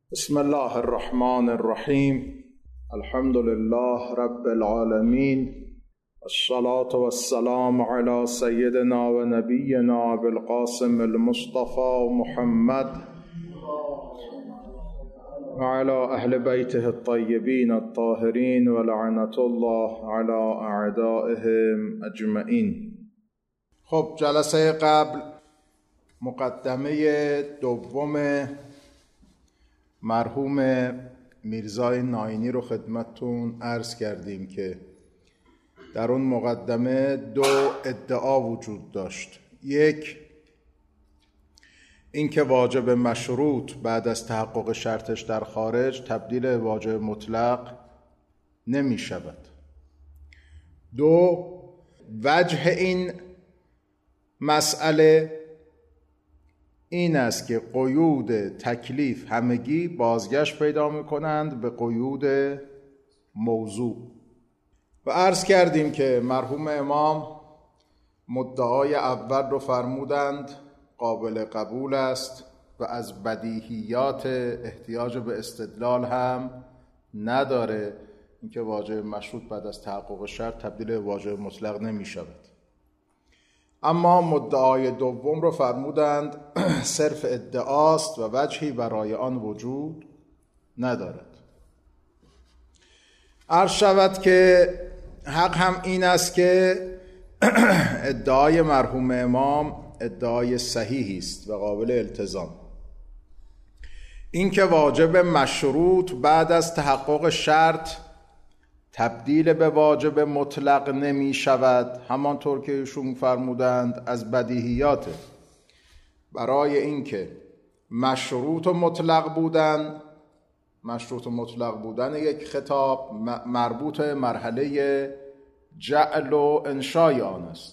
بسم الله الرحمن الرحیم. الحمد لله رب العالمین، الصلاة والسلام على سیدنا و نبینا بالقاسم المصطفى محمد و على اهل بیته الطیبین الطاهرین و لعنة الله على اعدائهم اجمعین. خب جلسه قبل مقدمه دوم مرحوم میرزای ناینی رو خدمتتون عرض کردیم که در اون مقدمه دو ادعا وجود داشت. یک، اینکه واجب مشروط بعد از تحقق شرطش در خارج تبدیل واجب مطلق نمی شود. دو، وجه این مسئله این است که قیود تکلیف همگی بازگشت پیدا می‌کنند به قیود موضوع. و عرض کردیم که مرحوم امام مدعای اول رو فرمودند قابل قبول است و از بدیهیات احتیاج به استدلال هم نداره، اینکه واجب مشروط بعد از تحقق شرط تبدیل واجب مطلق نمی شود. اما مدعای دوم رو فرمودند صرف ادعاست و وجهی برای آن وجود ندارد. عرض شود که حق هم این است که ادعای مرحوم امام ادعای صحیحی است و قابل التزام. این که واجب مشروط بعد از تحقق شرط تبدیل به واجب مطلق نمی شود، همانطور که ایشون فرمودند از بدیهیاته. برای اینکه مشروط و مطلق بودن یک خطاب مربوط مرحله جعل و انشای آن است.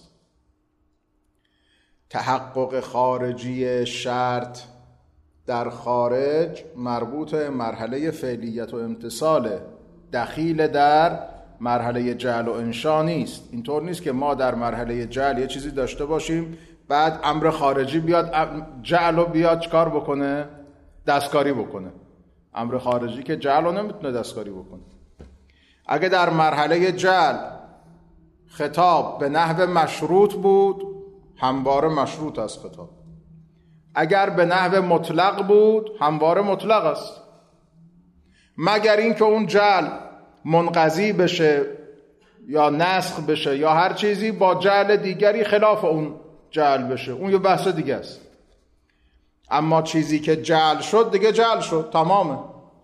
تحقق خارجی شرط در خارج مربوط مرحله فعلیت و امتصاله، دخیل در مرحله جعل و انشا نیست. اینطور نیست که ما در مرحله جعل یه چیزی داشته باشیم بعد امر خارجی بیاد جعل رو بیاد چکار بکنه؟ دستکاری بکنه. امر خارجی که جعل رو نمیتونه دستکاری بکنه. اگه در مرحله جعل خطاب به نحو مشروط بود، همواره مشروط است خطاب. اگر به نحو مطلق بود، همواره مطلق است، مگر اینکه اون جعل منقضی بشه یا نسخ بشه یا هر چیزی با جعل دیگری خلاف اون جعل بشه، اون یه بحث دیگه است. اما چیزی که جعل شد دیگه جعل شد، تمامه،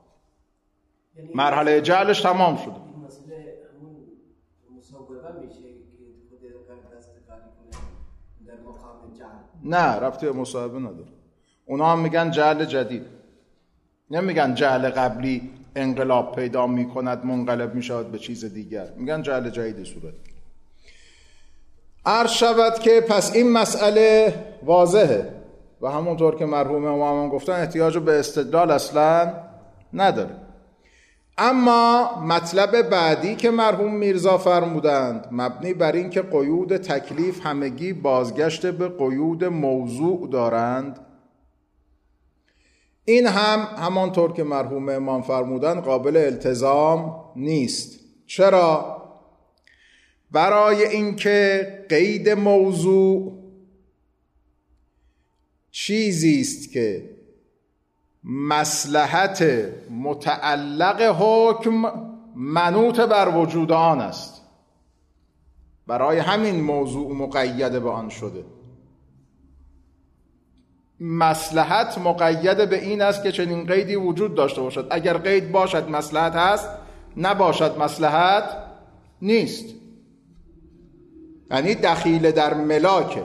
مرحله جعلش تمام شد. این مسئله همون مصوبه میشه که خود قلب دستکاری کنه در مقام جعل؟ نه، ربطی به مصوبه نداره. اونا هم میگن جعل جدید، نمیگن جعل قبلی انقلاب پیدا میکند منقلب میشود به چیز دیگر، میگن جعل جدید صورت. عرض شود که پس این مسئله واضحه و همونطور که مرحوم امام گفتن احتیاج به استدلال اصلا نداره. اما مطلب بعدی که مرحوم میرزا فرمودند مبنی بر این که قیود تکلیف همگی بازگشت به قیود موضوع دارند، این هم همانطور که مرحوم امام فرمودن قابل التزام نیست. چرا؟ برای اینکه قید موضوع چیزی است که مصلحت متعلق حکم منوط بر وجود آن است، برای همین موضوع مقید به آن شده. مصلحت مقید به این است که چنین قیدی وجود داشته باشد. اگر قید باشد مصلحت هست، نباشد مصلحت نیست. یعنی دخیل در ملاکه.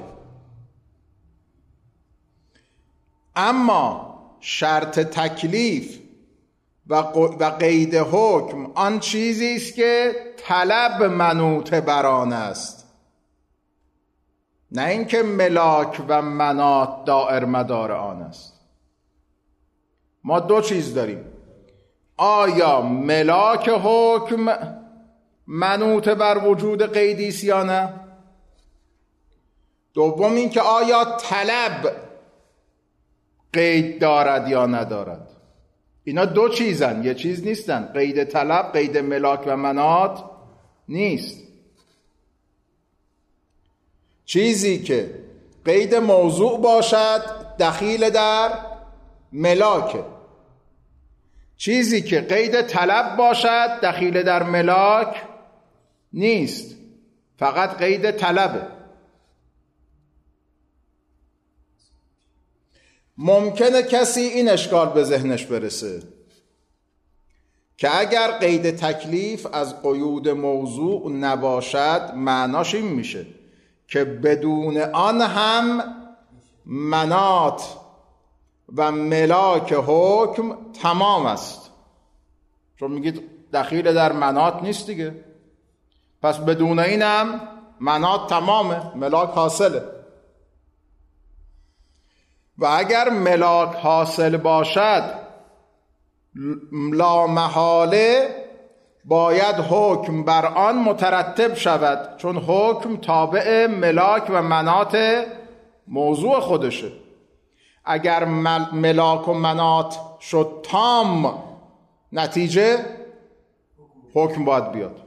اما شرط تکلیف و قید حکم آن چیزی است که طلب منوط بر آن است، نه اینکه ملاک و منات دائر مدار آن است. ما دو چیز داریم: آیا ملاک حکم منوط بر وجود قیدی است یا نه؟ دوم این که آیا طلب قید دارد یا ندارد. اینا دو چیزن، یه چیز نیستن. قید طلب قید ملاک و منات نیست. چیزی که قید موضوع باشد دخیل در ملاک، چیزی که قید طلب باشد دخیل در ملاک نیست، فقط قید طلبه. ممکنه کسی این اشکال به ذهنش برسه که اگر قید تکلیف از قیود موضوع نباشد معناش این میشه که بدون آن هم منات و ملاک حکم تمام است. چون میگید دخیل در منات نیست دیگه، پس بدون اینم منات تمامه، ملاک حاصله. و اگر ملاک حاصل باشد لا محاله باید حکم بر آن مترتب شود، چون حکم تابع ملاک و منات موضوع خودشه. اگر ملاک و منات شد تام، نتیجه حکم باید بیاد.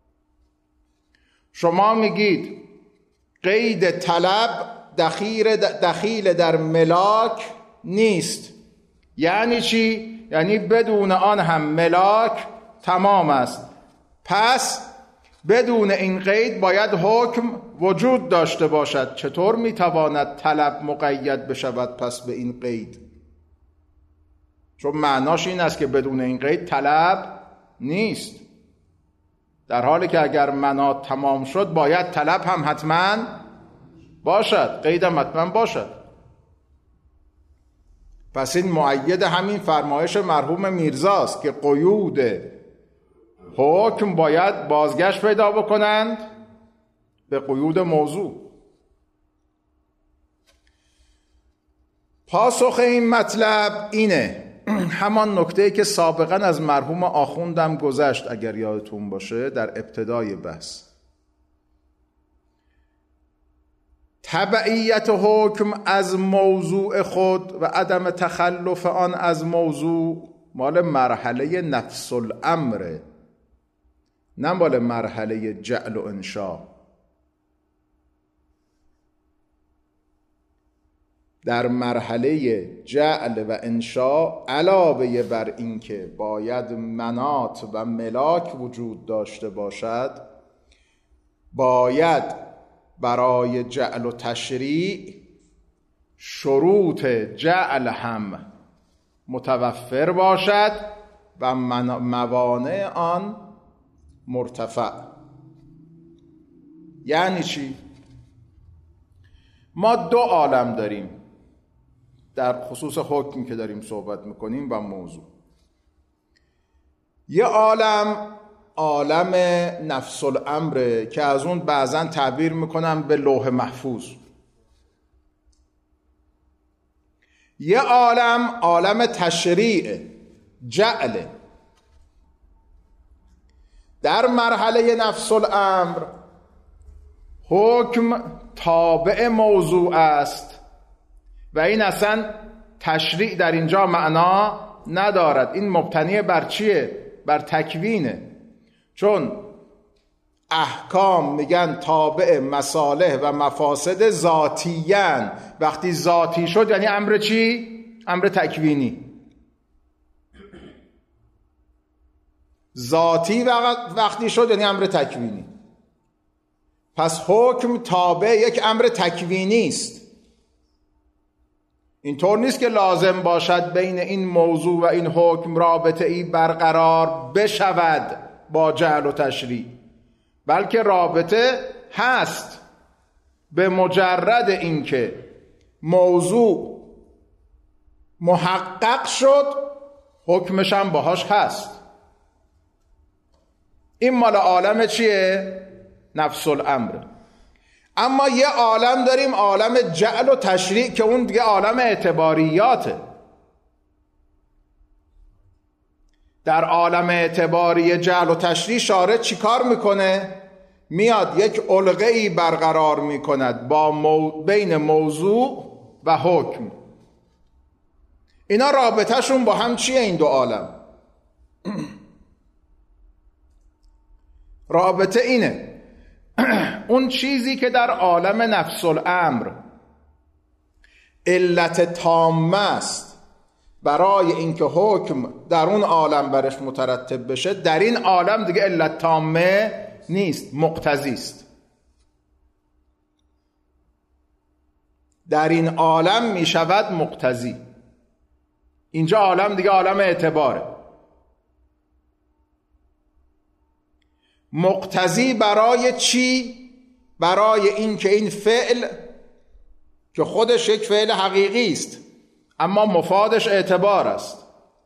شما میگید قید طلب دخیل در ملاک نیست، یعنی چی؟ یعنی بدون آن هم ملاک تمام است. پس بدون این قید باید حکم وجود داشته باشد. چطور میتواند طلب مقید بشود پس به این قید؟ چون معناش این است که بدون این قید طلب نیست، در حالی که اگر منات تمام شد باید طلب هم حتما باشد، قید هم حتما باشد. پس این مؤید همین فرمایش مرحوم میرزاست که قیود حکم باید بازگشت پیدا بکنند به قیود موضوع. پاسخ این مطلب اینه، همان نکته‌ای که سابقا از مرحوم آخوندم گذشت اگر یادتون باشه در ابتدای بحث. تبعیت حکم از موضوع خود و عدم تخلف آن از موضوع مال مرحله نفس الامره، نه مال مرحله جعل و انشاء. در مرحله جعل و انشاء علاوه بر این که باید منات و ملاک وجود داشته باشد، باید برای جعل و تشریع شروط جعل هم متوفر باشد و موانع آن مرتفع. یعنی چی؟ ما دو عالم داریم در خصوص حکمی که داریم صحبت میکنیم و موضوع. یه عالم نفس الامره که از اون بعضا تعبیر میکنم به لوح محفوظ. یه عالم تشریع جعل. در مرحله نفس الامر حکم تابع موضوع است و این اصلا تشریع در اینجا معنا ندارد. این مبتنی بر چیه؟ بر تکوینه. چون احکام میگن تابع مصالح و مفاسد ذاتیان. وقتی ذاتی شد یعنی امر چی؟ امر تکوینی. ذاتی وقتی شد یعنی امر تکوینی. پس حکم تابع یک امر تکوینی است. اینطور نیست که لازم باشد بین این موضوع و این حکم رابطه ای برقرار بشود با جعل و تشریع، بلکه رابطه هست. به مجرد اینکه موضوع محقق شد حکمش هم باهاش هست. این مال عالم چیه؟ نفس الامر. اما یه عالم داریم، عالم جعل و تشریع، که اون دیگه عالم اعتباریاته. در عالم اعتباری جعل و تشریع شارع چی کار میکنه؟ میاد یک علقه ای برقرار میکند بین موضوع و حکم. اینا رابطهشون با هم چیه این دو عالم؟ رابطه اینه اون چیزی که در عالم نفس الامر علت تامه است برای اینکه حکم در اون عالم برش مترتب بشه، در این عالم دیگه علت تامه نیست، مقتضی است. در این عالم می شود مقتضی. اینجا عالم دیگه عالم اعتباره. مقتضی برای چی؟ برای اینکه این فعل که خودش یک فعل حقیقی است اما مفادش اعتبار است،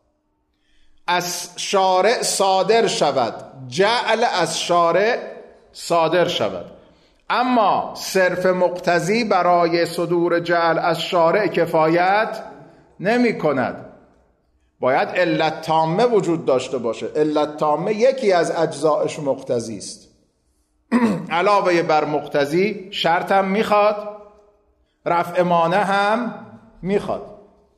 از شارع صادر شود، جعل از شارع صادر شود. اما صرف مقتضی برای صدور جعل از شارع کفایت نمی کند، باید علت تامه وجود داشته باشه. علت تامه یکی از اجزایش مقتضی است. علاوه بر مقتضی شرط هم میخواد، رفع مانع هم میخواد.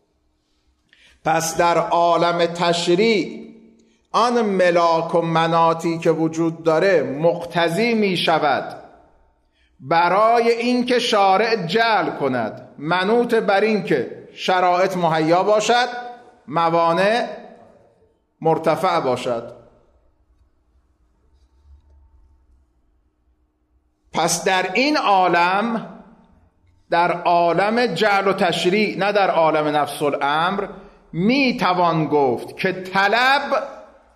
پس در عالم تشریع آن ملاک و مناطی که وجود داره مقتضی میشود برای اینکه شارع جعل کند، منوط بر اینکه شرایط مهیا باشد، موانع مرتفع باشد. پس در این عالم، در عالم جعل و تشریع، نه در عالم نفس الامر، می توان گفت که طلب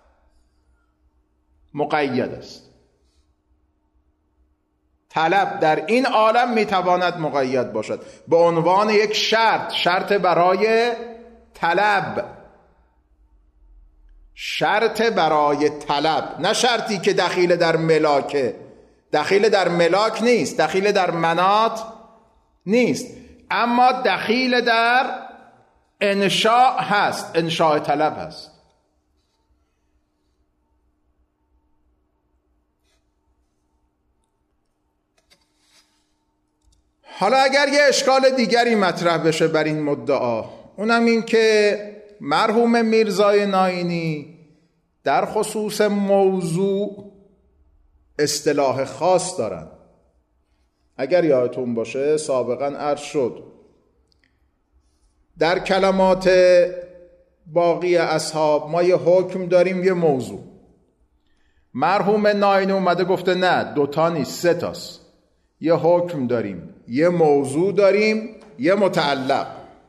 مقید است. طلب در این عالم می تواند مقید باشد به عنوان یک شرط برای طلب، شرط برای طلب، نه شرطی که دخیل در ملاکه. دخیل در ملاک نیست، دخیل در مناط نیست، اما دخیل در انشاء هست، انشاء طلب هست. حالا اگر یه اشکال دیگری مطرح بشه بر این مدعا، اونم این که مرحوم میرزای ناینی در خصوص موضوع اصطلاح خاص دارن. اگر یادتون باشه سابقا عرض شد در کلمات باقی اصحاب ما یه حکم داریم، یه موضوع. مرحوم ناینی اومده گفته نه، دوتا نیست، سه تاست. یه حکم داریم، یه موضوع داریم، یه متعلق.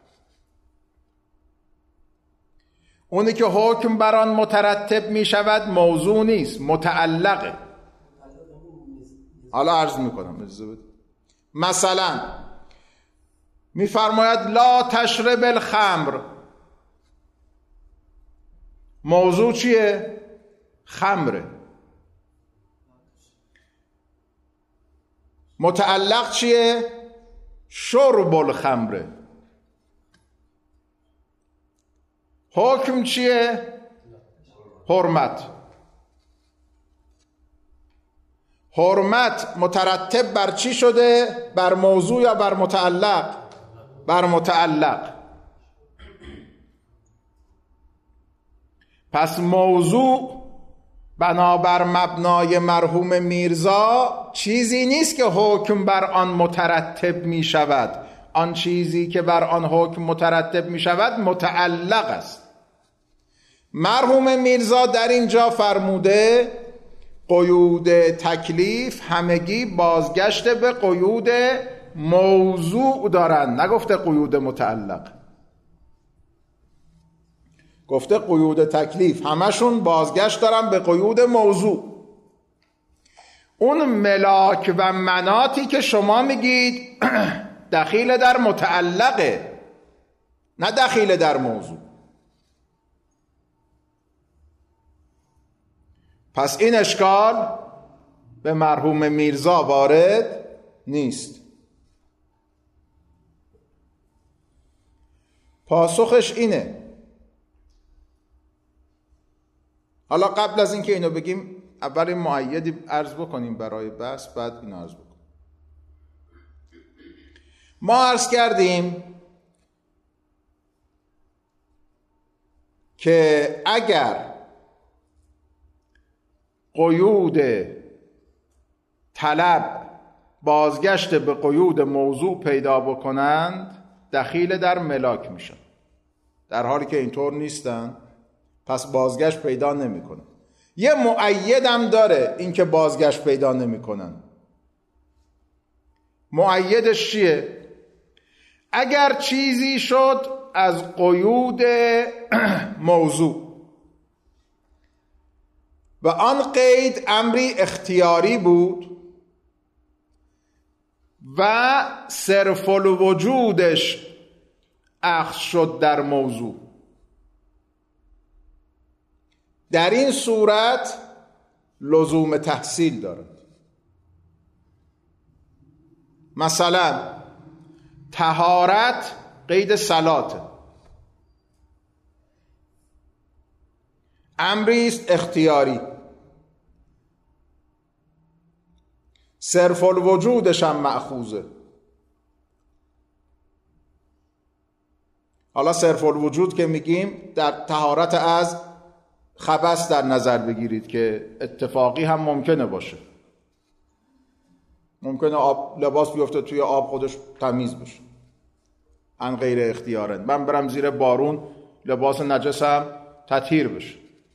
اونی که حکم بر آن مترتب می شود موضوع نیست، متعلقه. حالا عرض میکنم. مثلا میفرماید لا تشرب الخمر. موضوع چیه؟ خمره. متعلق چیه؟ شرب الخمره. حکم چیه؟ حرمت. حرمت مترتب بر چی شده؟ بر موضوع یا بر متعلق؟ بر متعلق. پس موضوع بنابر مبنای مرحوم میرزا چیزی نیست که حکم بر آن مترتب می شود. آن چیزی که بر آن حکم مترتب می شود متعلق است. مرحوم میرزا در اینجا فرموده قیود تکلیف همگی بازگشت به قیود موضوع دارن، نگفته قیود متعلق. گفته قیود تکلیف همشون بازگشت دارن به قیود موضوع. اون ملاک و مناطی که شما میگید دخیل در متعلقه، نه دخیل در موضوع. پس این اشکال به مرحوم میرزا وارد نیست. پاسخش اینه. حالا قبل از اینکه اینو بگیم اول مؤیدی عرض بکنیم برای بحث، بعد اینو عرض بکنیم. ما عرض کردیم که اگر قیود طلب بازگشت به قیود موضوع پیدا بکنند دخیل در ملاک میشن، در حالی که اینطور نیستن پس بازگشت پیدا نمیکنن. یه مؤیدم داره این که بازگشت پیدا نمیکنن. مؤیدش چیه؟ اگر چیزی شد از قیود موضوع و آن قید امری اختیاری بود و صرف الوجودش اخذ شد در موضوع، در این صورت لزوم تحصیل دارد. مثلا طهارت قید صلاته، امری است اختیاری، صرف الوجودش هم مأخوذه. حالا صرف الوجود که میگیم در طهارت از خبث در نظر بگیرید که اتفاقی هم ممکنه باشه. ممکنه لباس بیفته توی آب خودش تمیز بشه، ان غیر اختیاره. من برم زیر بارون لباس نجسم تطهیر بشه.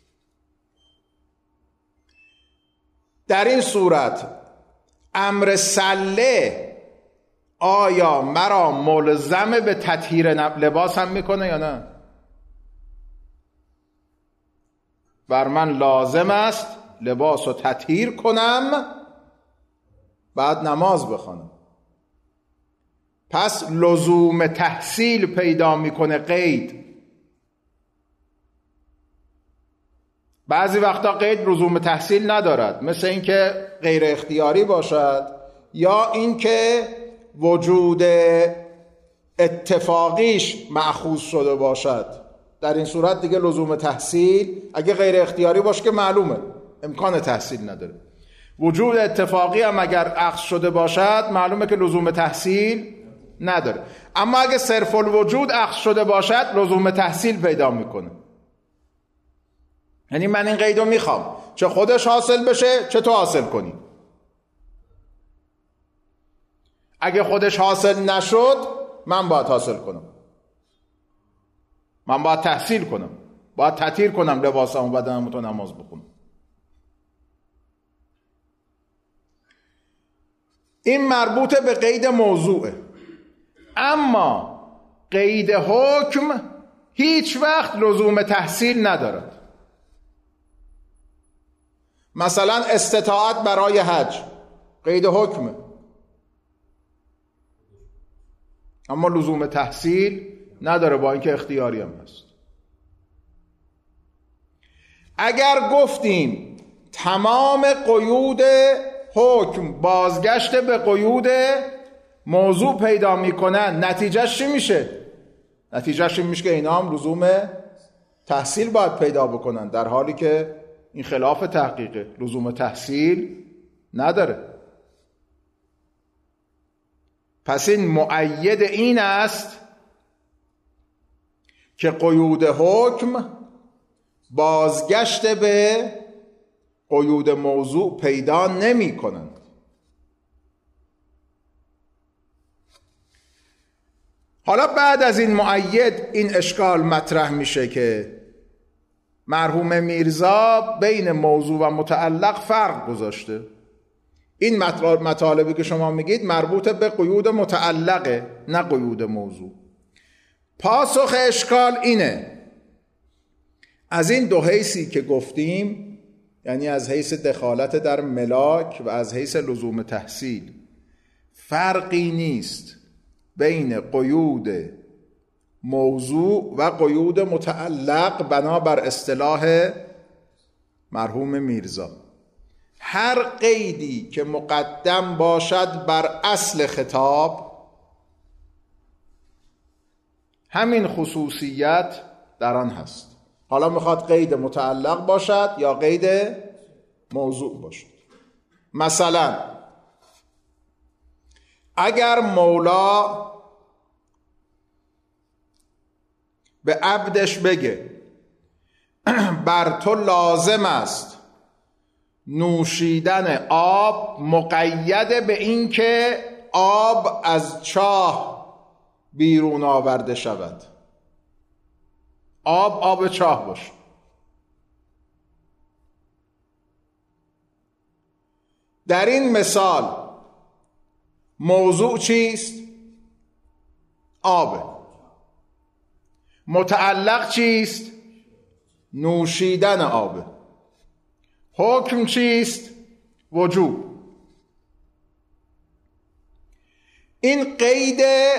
در این صورت امر سله آیا مرا ملزم به تطهیر لباس هم میکنه یا نه؟ بر من لازم است لباس رو تطهیر کنم بعد نماز بخوانم. پس لزوم تحصیل پیدا میکنه قید. بعضی وقتا قید لزوم تحصیل ندارد، مثل اینکه غیر اختیاری باشد یا اینکه وجود اتفاقیش مأخوذ شده باشد. در این صورت دیگه لزوم تحصیل، اگه غیر اختیاری باشه که معلومه امکان تحصیل نداره. وجود اتفاقی هم اگر اخذ شده باشد معلومه که لزوم تحصیل نداره. اما اگه صرف الوجود اخذ شده باشد لزوم تحصیل پیدا میکنه. یعنی من این قیدو میخوام، چه خودش حاصل بشه چه تو حاصل کنی. اگه خودش حاصل نشد من باید حاصل کنم، من باید تحصیل کنم، باید تطهیر کنم لباسم و بدنم تو نماز بخونم. این مربوط به قید موضوعه. اما قید حکم هیچ وقت لزوم تحصیل ندارد. مثلا استطاعت برای حج قید حکمه، اما لزوم تحصیل نداره، با اینکه اختیاری هم هست. اگر گفتیم تمام قیود حکم بازگشت به قیود موضوع پیدا میکنن، نتیجهش چی میشه؟ نتیجهش این میشه که اینا هم لزوم تحصیل باید پیدا بکنن، در حالی که این خلاف تحقیقه، لزوم تحصیل نداره. پس این مؤید این است که قیود حکم بازگشت به قیود موضوع پیدا نمی کنند. حالا بعد از این مؤید این اشکال مطرح میشه که مرحوم میرزا بین موضوع و متعلق فرق گذاشته. این مطالبی که شما میگید مربوط به قیود متعلقه، نه قیود موضوع. پاسخ اشکال اینه: از این دو حیثی که گفتیم، یعنی از حیث دخالت در ملاک و از حیث لزوم تحصیل، فرقی نیست بین قیود موضوع و قیود متعلق بنابر اصطلاح مرحوم میرزا. هر قیدی که مقدم باشد بر اصل خطاب، همین خصوصیت در آن هست. حالا میخواد قید متعلق باشد یا قید موضوع باشد. مثلا اگر مولا به عبدش بگه بر تو لازم است نوشیدن آب مقید به این که آب از چاه بیرون آورده شود. آب چاه باشه. در این مثال موضوع چیست؟ آب. متعلق چیست؟ نوشیدن آب. حکم چیست؟ وجوب. این قید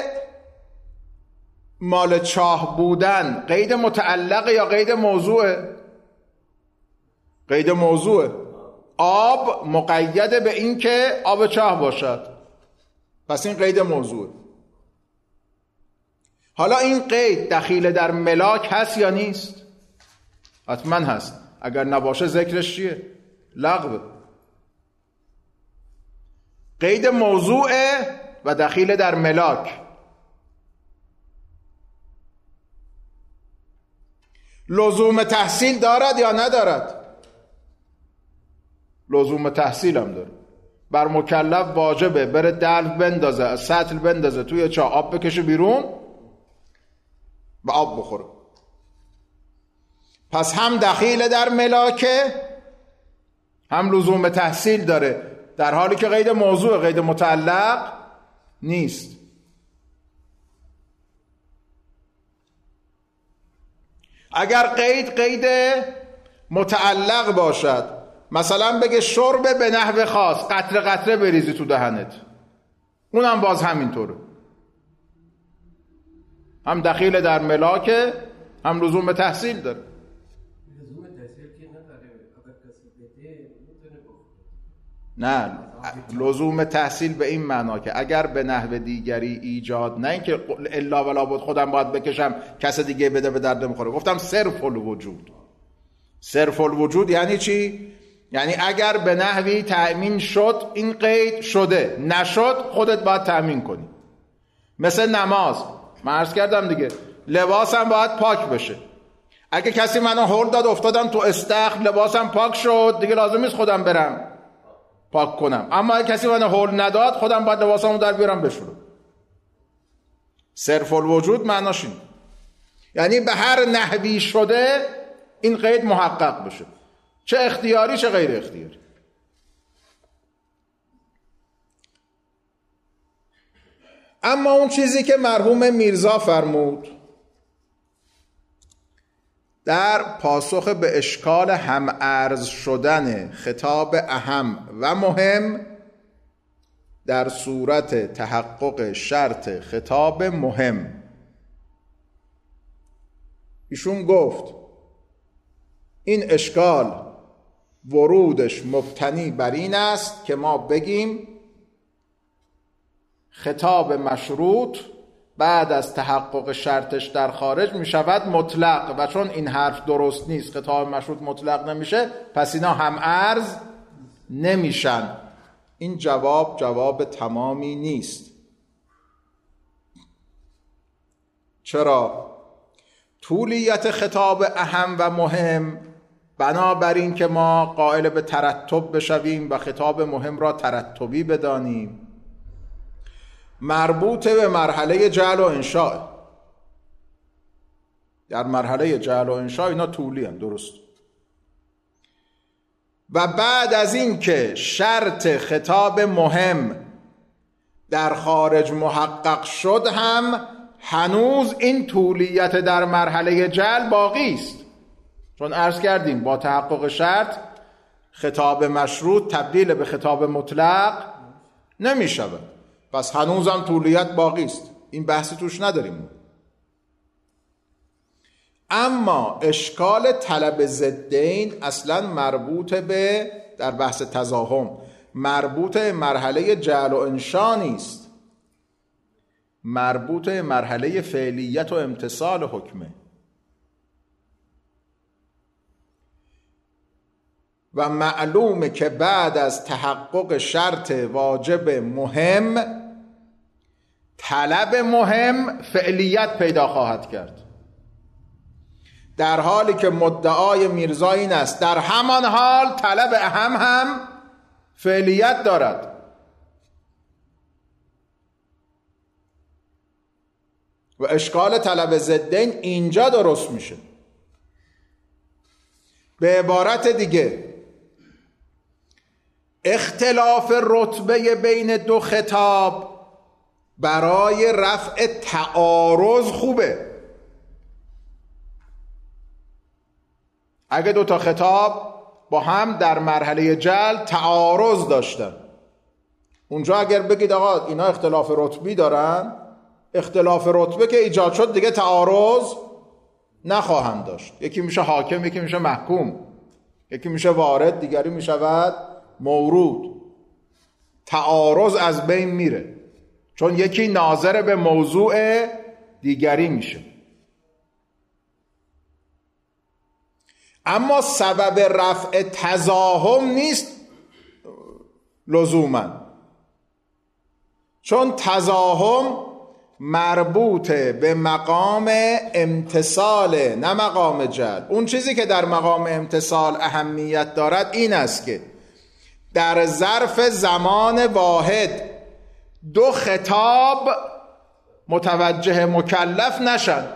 مال چاه بودن قید متعلق یا قید موضوعه؟ قید موضوعه. آب مقید به این که آب چاه باشد، پس این قید موضوعه. حالا این قید دخیل در ملاک هست یا نیست؟ حتما هست. اگر نباشه ذکرش چیه؟ لغوه. قید موضوعه و دخیل در ملاک. لزوم تحصیل دارد یا ندارد؟ لزوم تحصیل هم داره. بر مکلف واجبه بره دلو بندازه، از سطل بندازه توی چاه، آب بکشه بیرون و آب بخوره. پس هم دخیل در ملاکه، هم لزوم تحصیل داره، در حالی که قید موضوع، قید متعلق نیست. اگر قید متعلق باشد، مثلا بگه شرب به نحو خاص، قطره قطره بریزی تو دهنت، اونم باز همینطوره، هم دخیل در ملاکه، هم لزوم به تحصیل داره. لزوم تحصیل که نداره، اگر کسی بده میتونه بخوره. نه، لزوم تحصیل به این معنا که اگر به نحو دیگری ایجاد، نه اینکه الا ولا بود خودم باید بکشم کس دیگه بده به درد میخوره. گفتم صرف الوجود. صرف الوجود یعنی چی؟ یعنی اگر به نحوی تأمین شد این قید شده، نشد خودت باید تأمین کنی. مثل نماز، من عرض کردم دیگه، لباسم باید پاک بشه. اگه کسی منو هول داد افتادم تو استخر، لباسم پاک شد، دیگه لازم نیست خودم برم پاک کنم. اما اگه کسی منو هول نداد، خودم باید لباسمو در بیارم بشورم. صرف الوجود معناش این، یعنی به هر نحوی شده این قید محقق بشه، چه اختیاری چه غیر اختیاری. اما اون چیزی که مرحوم میرزا فرمود در پاسخ به اشکال هم عرض شدن خطاب اهم و مهم در صورت تحقق شرط خطاب مهم، ایشون گفت این اشکال ورودش مبتنی بر این است که ما بگیم خطاب مشروط بعد از تحقق شرطش در خارج می شود مطلق، و چون این حرف درست نیست، خطاب مشروط مطلق نمیشه، پس اینا هم عرض نمیشن. این جواب تمامی نیست. چرا؟ طولیت خطاب اهم و مهم بنابراین که ما قائل به ترتب بشویم و خطاب مهم را ترتبی بدانیم، مربوط به مرحله جعل و انشاء. در مرحله جعل و انشاء اینا طولی هم، درست. و بعد از این که شرط خطاب مهم در خارج محقق شد هم هنوز این طولیت در مرحله جعل باقی است، چون عرض کردیم با تحقق شرط خطاب مشروط تبدیل به خطاب مطلق نمی شود، پس هنوزم طولیت باقی است، این بحثی توش نداریم. اما اشکال طلب ضدین اصلا مربوط به، در بحث تزاحم، مربوط مرحله جعل و انشاء نیست، مربوط مرحله فعلیت و امتثال حکمه. و معلومه که بعد از تحقق شرط واجب مهم، طلب مهم فعلیت پیدا خواهد کرد. در حالی که مدعای میرزا این است در همان حال طلب اهم هم فعلیت دارد. و اشکال طلب ضدین اینجا درست میشه. به عبارت دیگه اختلاف رتبه بین دو خطاب برای رفع تعارض خوبه. اگه دو تا خطاب با هم در مرحله جل تعارض داشتن، اونجا اگر بگید آقا اینا اختلاف رتبی دارن، اختلاف رتبه که ایجاد شد دیگه تعارض نخواهند داشت. یکی میشه حاکم، یکی میشه محکوم، یکی میشه وارد، دیگری میشود مورود. تعارض از بین میره، چون یکی ناظر به موضوع دیگری میشه. اما سبب رفع تزاحم نیست لزوما، چون تزاحم مربوط به مقام امتثال نه مقام جلب. اون چیزی که در مقام امتثال اهمیت دارد این است که در ظرف زمان واحد دو خطاب متوجه مکلف نشن.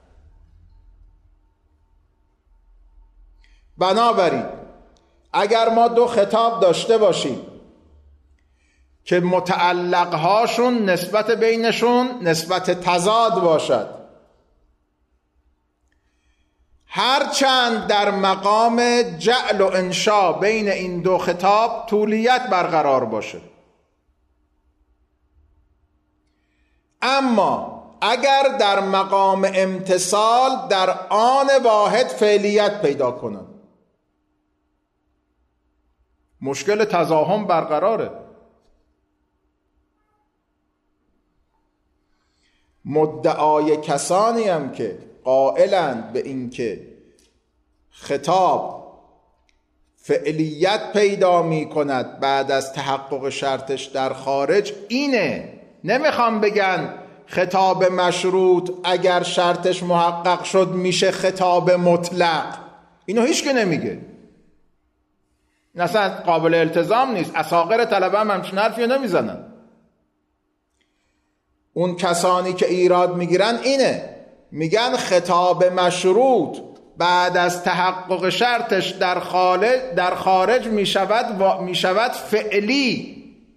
بنابراین اگر ما دو خطاب داشته باشیم که متعلقهاشون نسبت بینشون نسبت تضاد باشد، هرچند در مقام جعل و انشا بین این دو خطاب طولیت برقرار باشه، اما اگر در مقام امتثال در آن واحد فعلیت پیدا کنن، مشکل تزاحم برقراره. مدعای کسانی هم که قائلند به این که خطاب فعلیت پیدا می کند بعد از تحقق شرطش در خارج، اینه. نمیخوام بگن خطاب مشروط اگر شرطش محقق شد میشه خطاب مطلق. اینو هیچ که نمیگه، این اصلا قابل التزام نیست. اساغر طلبه هم همچین حرفی نمیزنن. اون کسانی که ایراد میگیرن اینه، میگن خطاب مشروط بعد از تحقق شرطش در خارج میشود فعلی،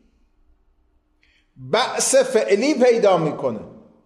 بأس فعلی پیدا میکنه.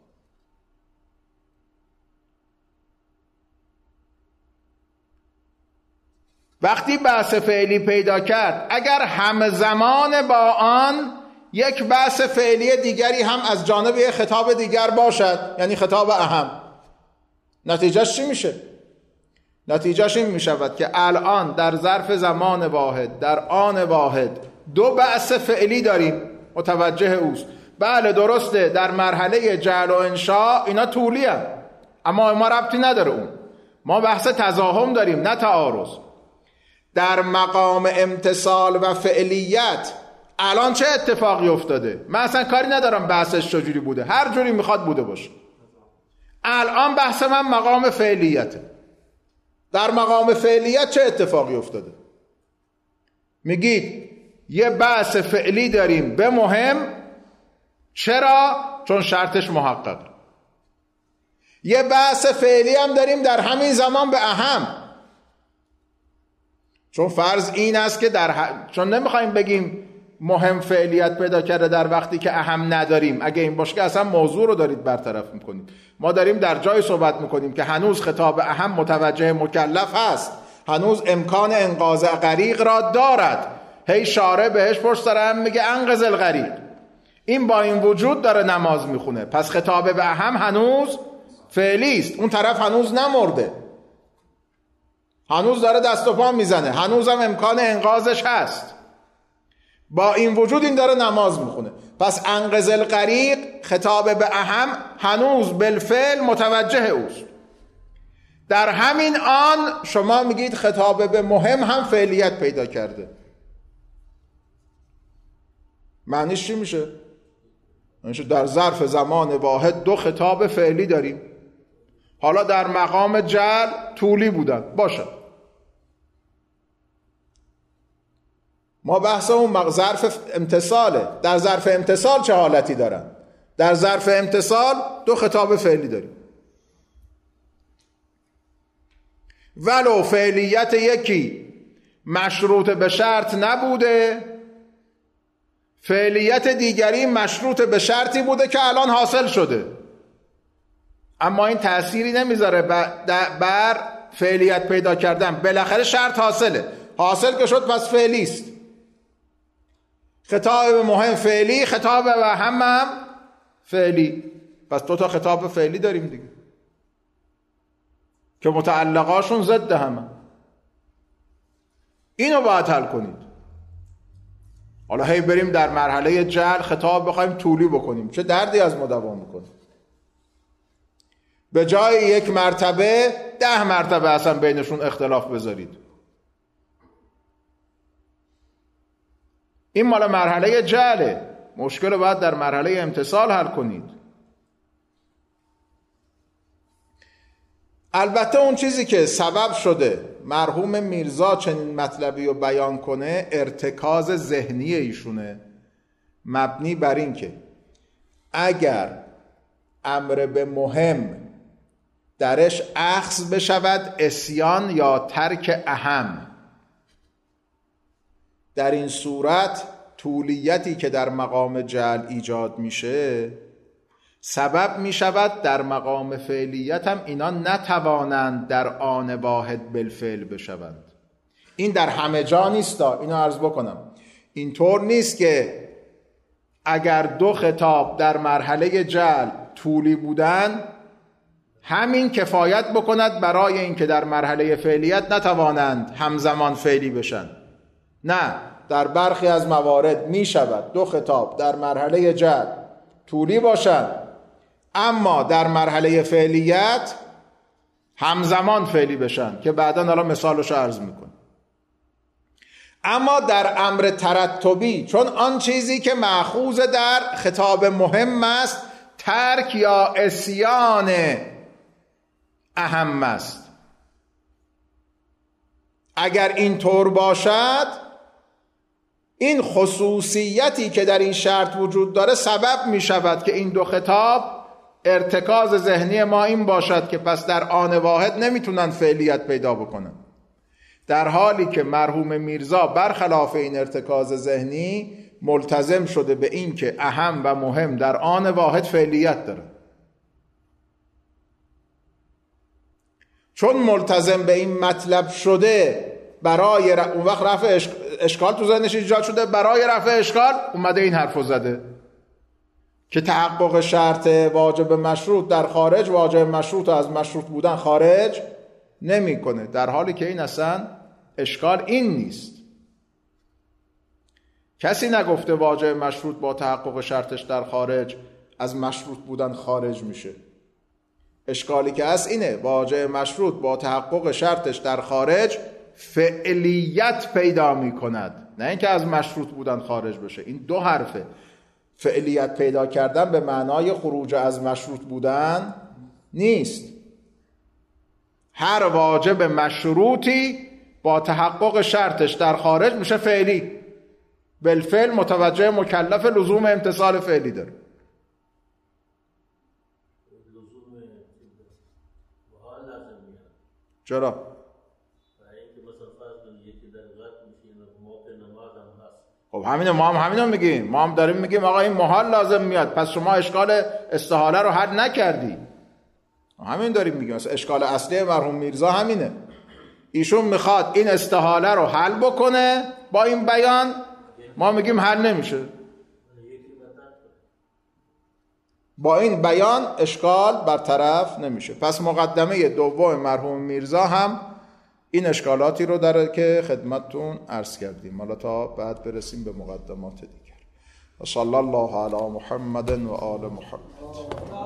وقتی بأس فعلی پیدا کرد، اگر همزمان با آن یک بحث فعلی دیگری هم از جانب یک خطاب دیگر باشد، یعنی خطاب اهم، نتیجهش چی میشه؟ نتیجهش این میشود که الان در ظرف زمان واحد در آن واحد دو بحث فعلی داریم متوجه اوست. بله درسته در مرحله جعل و انشاء اینا طولی هم، اما ما ربطی نداره اون. ما بحث تزاحم داریم نه تعارض. در مقام امتثال و فعلیت الان چه اتفاقی افتاده؟ من اصلا کاری ندارم بحثش چجوری بوده، هر جوری میخواد بوده باشه. الان بحث من مقام فعلیته. در مقام فعلیت چه اتفاقی افتاده؟ میگید یه بحث فعلی داریم به مهم، چرا؟ چون شرطش محقق. یه بحث فعلی هم داریم در همین زمان به اهم، چون فرض این است که چون نمیخوایم بگیم مهم فعلیت پیدا کرده در وقتی که اهم نداریم. اگه این باشه که اصلا موضوع رو دارید برطرف میکنید. ما داریم در جای صحبت میکنیم که هنوز خطاب اهم متوجه مکلف هست، هنوز امکان انقاذ غریق را دارد. هی شارع بهش پشت سر هم میگه انقذ الغریق. این با این وجود داره نماز میخونه، پس خطاب به اهم هنوز فعلی است. اون طرف هنوز نمرده، هنوز داره دست و پا میزنه، هنوزم امکان انقاذش هست. با این وجود این داره نماز میخونه. پس انقذ الغریق خطاب به اهم هنوز بالفعل متوجه اوست. در همین آن شما میگید خطاب به مهم هم فعلیت پیدا کرده. معنیش چی میشه؟ معنیش در ظرف زمان واحد دو خطاب فعلی داریم. حالا در مقام جعل طولی بودن باشه. ما بحث اون ظرف امتصاله. در ظرف امتصال چه حالتی دارن؟ در ظرف امتصال دو خطاب فعلی داریم. ولو فعلیت یکی مشروط به شرط نبوده، فعلیت دیگری مشروط به شرطی بوده که الان حاصل شده، اما این تأثیری نمیذاره بر فعلیت پیدا کردن. بالاخره شرط حاصل که شد پس فعلی است. خطاب مهم فعلی، خطاب و هم فعلی. پس دو تا خطاب فعلی داریم دیگه که متعلقاشون ضد همه. اینو باید حل کنید. حالا هی بریم در مرحله جعل خطاب بخوایم طولی بکنیم، چه دردی از ما دوام میکنه. به جای یک مرتبه 10 مرتبه اصلا بینشون اختلاف بذارید. این مال مرحله جعله. مشکل رو باید در مرحله امتصال حل کنید. البته اون چیزی که سبب شده مرحوم میرزا چنین مطلبی رو بیان کنه ارتکاز ذهنی ایشونه، مبنی بر این که اگر امر به مهم درش اخذ بشود عصیان یا ترک اهم، در این صورت طولیتی که در مقام جعل ایجاد میشه سبب میشود در مقام فعلیت هم اینا نتوانند در آن واحد بالفعل بشوند. این در همه جا نیست، اینو عرض بکنم. اینطور نیست که اگر دو خطاب در مرحله جعل طولی بودن همین کفایت بکند برای اینکه در مرحله فعلیت نتوانند همزمان فعلی بشن. نه، در برخی از موارد می شود دو خطاب در مرحله جعل طولی باشند اما در مرحله فعلیت همزمان فعلی بشن که بعداً حالا مثالشو عرض میکنم. اما در امر ترتبی، چون آن چیزی که مأخوذ در خطاب مهم است ترک یا عصیان اهم است، اگر این طور باشد این خصوصیتی که در این شرط وجود داره سبب می شود که این دو خطاب ارتکاز ذهنی ما این باشد که پس در آن واحد نمیتونن فعلیت پیدا بکنن، در حالی که مرحوم میرزا برخلاف این ارتکاز ذهنی ملتزم شده به این که اهم و مهم در آن واحد فعلیت داره. چون ملتزم به این مطلب شده برای اون وقت رفع اشکال تو ذهنش ایجاد شده، برای رفع اشکال اومده این حرفو زده که تحقق شرط واجب مشروط در خارج واجب مشروط از مشروط بودن خارج نمیکنه، در حالی که این اصلا اشکال این نیست. کسی نگفته واجب مشروط با تحقق شرطش در خارج از مشروط بودن خارج میشه. اشکالی که هست اینه واجب مشروط با تحقق شرطش در خارج فعلیت پیدا میکند، نه اینکه از مشروط بودن خارج بشه. این دو حرفه. فعلیت پیدا کردن به معنای خروج از مشروط بودن نیست. هر واجب مشروطی با تحقق شرطش در خارج میشه فعلی، بالفعل متوجه مکلف لزوم امتصال فعلی داره. چرا؟ خب همینه، ما هم همینو میگیم. ما هم داریم میگیم آقا این محال لازم میاد، پس شما اشکال استحاله رو حل نکردی. همین داریم میگیم. مثلا اشکال اصلی مرحوم میرزا همینه. ایشون میخواد این استحاله رو حل بکنه با این بیان، ما میگیم حل نمیشه. با این بیان اشکال برطرف نمیشه. پس مقدمه دوم مرحوم میرزا هم این اشکالاتی رو داره که خدمتتون عرض کردیم. حالا تا بعد برسیم به مقدمات دیگر. و صلی الله علی محمد و آل محمد.